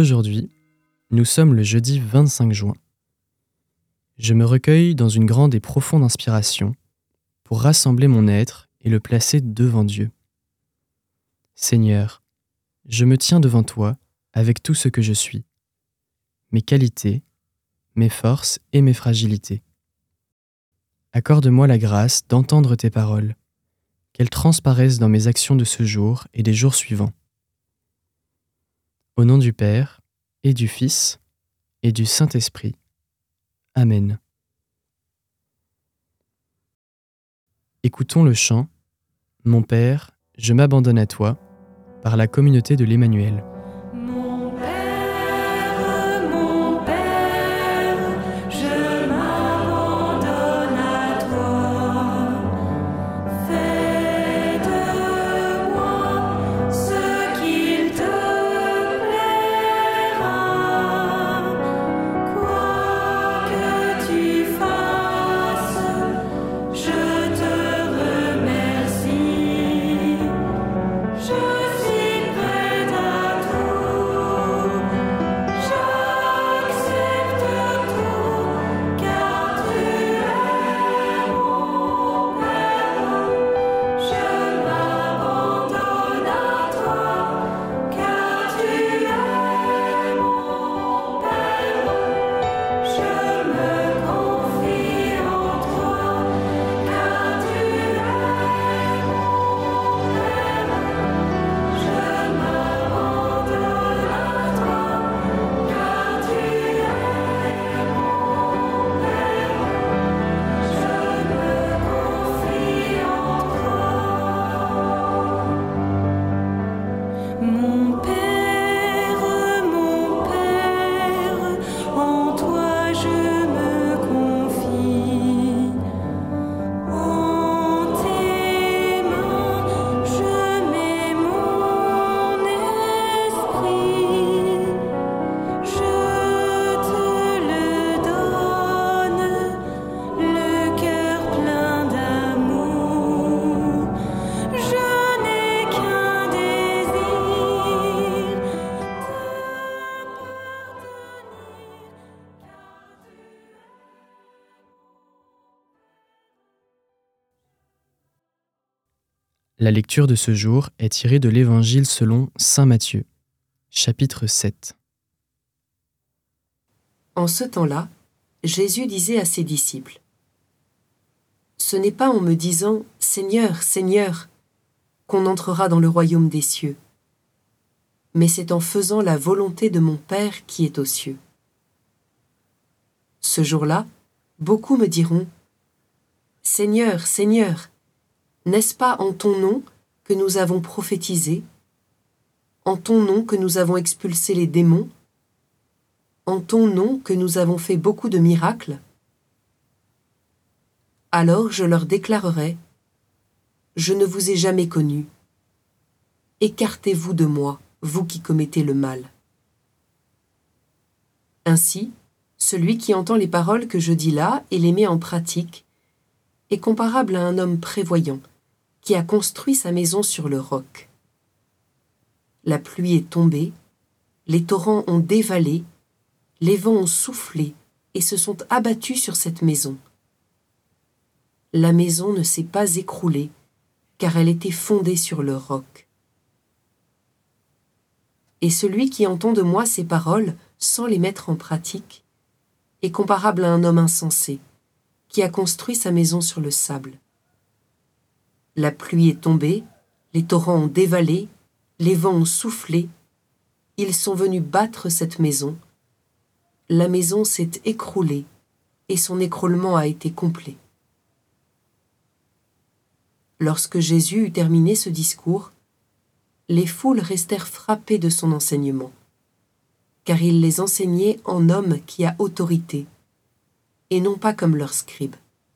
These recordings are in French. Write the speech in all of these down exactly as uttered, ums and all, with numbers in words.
aujourd'hui, nous sommes le jeudi vingt-cinq juin. Je me recueille dans une grande et profonde inspiration pour rassembler mon être et le placer devant Dieu. Seigneur, je me tiens devant toi avec tout ce que je suis, mes qualités, mes forces et mes fragilités. Accorde-moi la grâce d'entendre tes paroles, qu'elles transparaissent dans mes actions de ce jour et des jours suivants. Au nom du Père, et du Fils, et du Saint-Esprit. Amen. Écoutons le chant « Mon Père, je m'abandonne à toi » par la communauté de l'Emmanuel. La lecture de ce jour est tirée de l'Évangile selon saint Matthieu, chapitre sept. En ce temps-là, Jésus disait à ses disciples : « Ce n'est pas en me disant « Seigneur, Seigneur » qu'on entrera dans le royaume des cieux, mais c'est en faisant la volonté de mon Père qui est aux cieux. Ce jour-là, beaucoup me diront : « Seigneur, Seigneur, n'est-ce pas en ton nom que nous avons prophétisé, en ton nom que nous avons expulsé les démons, en ton nom que nous avons fait beaucoup de miracles ? Alors je leur déclarerai : Je ne vous ai jamais connus. Écartez-vous de moi, vous qui commettez le mal. Ainsi, celui qui entend les paroles que je dis là et les met en pratique est comparable à un homme prévoyant qui a construit sa maison sur le roc. La pluie est tombée, les torrents ont dévalé, les vents ont soufflé et se sont abattus sur cette maison. La maison ne s'est pas écroulée, car elle était fondée sur le roc. Et celui qui entend de moi ces paroles sans les mettre en pratique est comparable à un homme insensé qui a construit sa maison sur le sable. La pluie est tombée, les torrents ont dévalé, les vents ont soufflé, ils sont venus battre cette maison. La maison s'est écroulée et son écroulement a été complet. » Lorsque Jésus eut terminé ce discours, les foules restèrent frappées de son enseignement, car il les enseignait en homme qui a autorité, et non pas comme leurs scribes.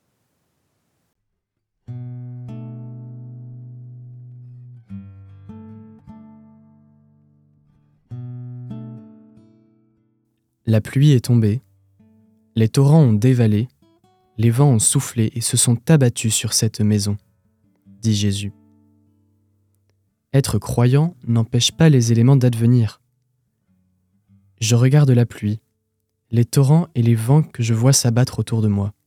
La pluie est tombée, les torrents ont dévalé, les vents ont soufflé et se sont abattus sur cette maison, dit Jésus. Être croyant n'empêche pas les éléments d'advenir. Je regarde la pluie, les torrents et les vents que je vois s'abattre autour de moi.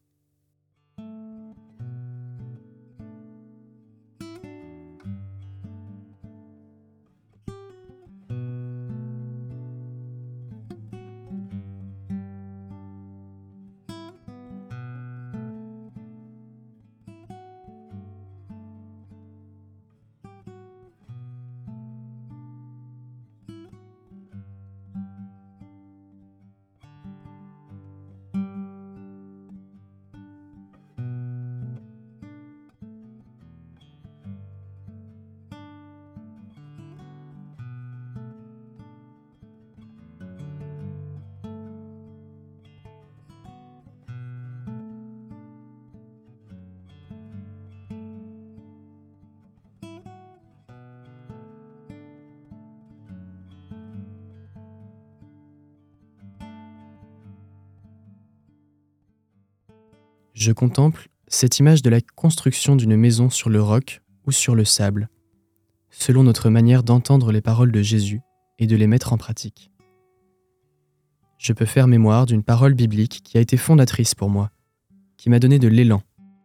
Je contemple cette image de la construction d'une maison sur le roc ou sur le sable, selon notre manière d'entendre les paroles de Jésus et de les mettre en pratique. Je peux faire mémoire d'une parole biblique qui a été fondatrice pour moi, qui m'a donné de l'élan.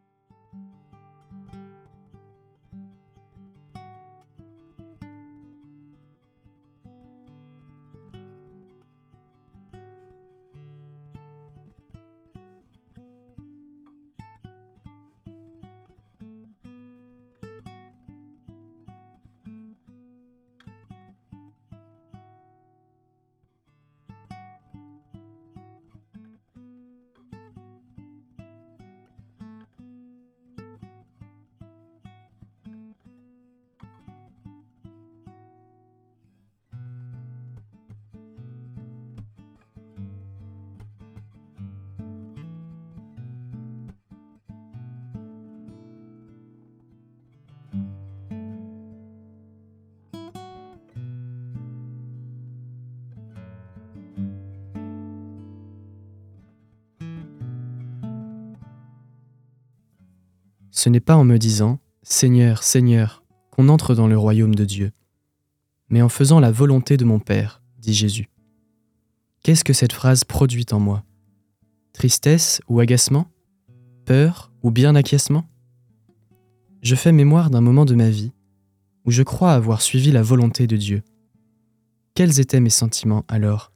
Ce n'est pas en me disant « Seigneur, Seigneur » qu'on entre dans le royaume de Dieu, mais en faisant la volonté de mon Père, dit Jésus. Qu'est-ce que cette phrase produit en moi? Tristesse ou agacement? Peur ou bien acquiescement? Je fais mémoire d'un moment de ma vie où je crois avoir suivi la volonté de Dieu. Quels étaient mes sentiments alors?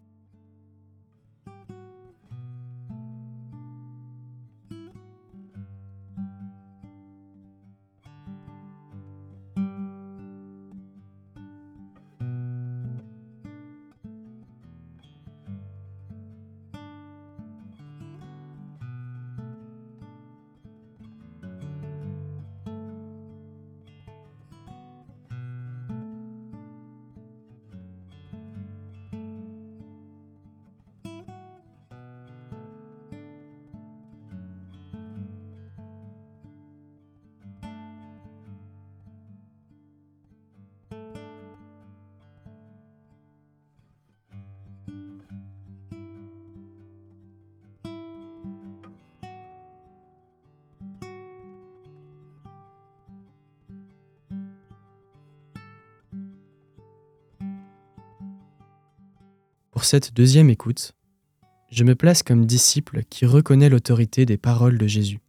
Pour cette deuxième écoute, je me place comme disciple qui reconnaît l'autorité des paroles de Jésus.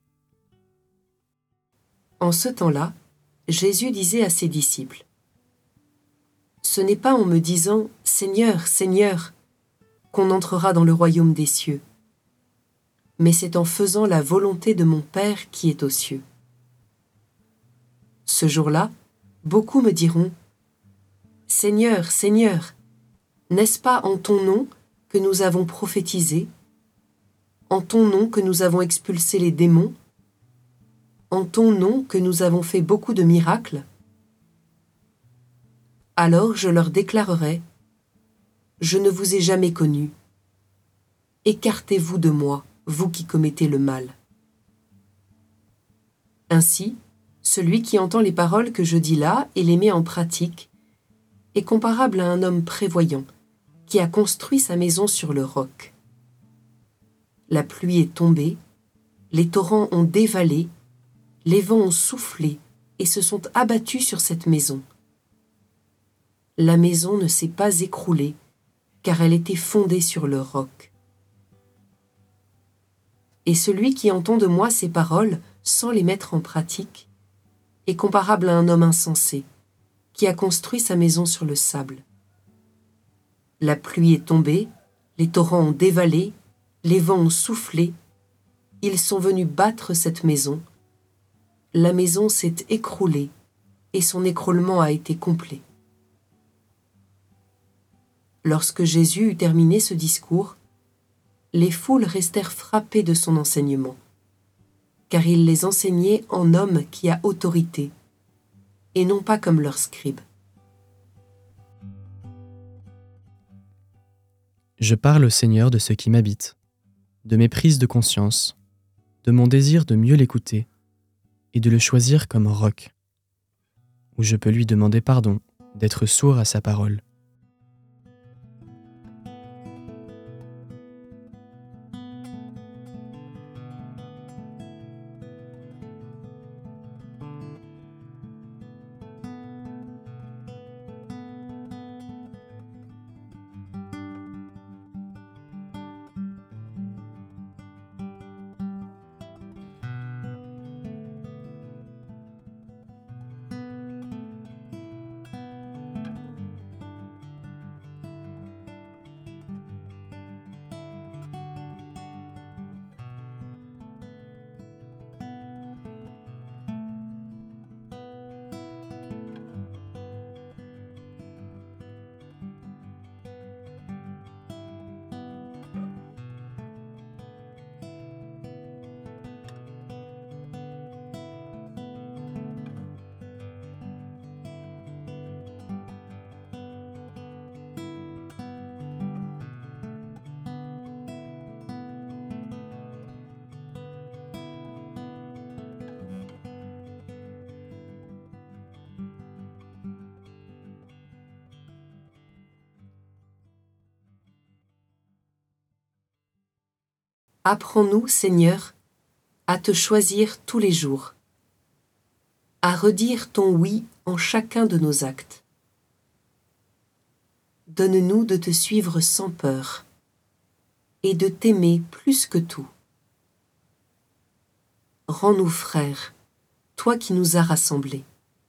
En ce temps-là, Jésus disait à ses disciples : « Ce n'est pas en me disant « Seigneur, Seigneur » qu'on entrera dans le royaume des cieux, mais c'est en faisant la volonté de mon Père qui est aux cieux. Ce jour-là, beaucoup me diront : Seigneur, Seigneur, n'est-ce pas en ton nom que nous avons prophétisé, en ton nom que nous avons expulsé les démons, en ton nom que nous avons fait beaucoup de miracles? Alors je leur déclarerai : Je ne vous ai jamais connus. Écartez-vous de moi, vous qui commettez le mal. Ainsi, celui qui entend les paroles que je dis là et les met en pratique est comparable à un homme prévoyant qui a construit sa maison sur le roc. La pluie est tombée, les torrents ont dévalé, les vents ont soufflé et se sont abattus sur cette maison. La maison ne s'est pas écroulée car elle était fondée sur le roc. Et celui qui entend de moi ces paroles sans les mettre en pratique est comparable à un homme insensé qui a construit sa maison sur le sable. La pluie est tombée, les torrents ont dévalé, les vents ont soufflé, ils sont venus battre cette maison. La maison s'est écroulée et son écroulement a été complet. Lorsque Jésus eut terminé ce discours, les foules restèrent frappées de son enseignement, car il les enseignait en homme qui a autorité, et non pas comme leurs scribes. Je parle au Seigneur de ce qui m'habite, de mes prises de conscience, de mon désir de mieux l'écouter et de le choisir comme roc, où je peux lui demander pardon d'être sourd à sa parole. Apprends-nous, Seigneur, à te choisir tous les jours, à redire ton oui en chacun de nos actes. Donne-nous de te suivre sans peur et de t'aimer plus que tout. Rends-nous frères, toi qui nous as rassemblés.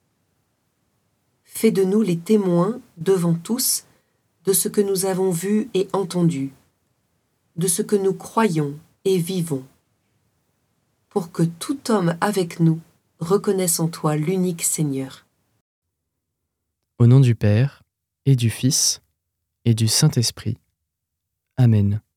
Fais de nous les témoins devant tous de ce que nous avons vu et entendu, de ce que nous croyons et vivons, pour que tout homme avec nous reconnaisse en toi l'unique Seigneur. Au nom du Père, et du Fils, et du Saint-Esprit. Amen.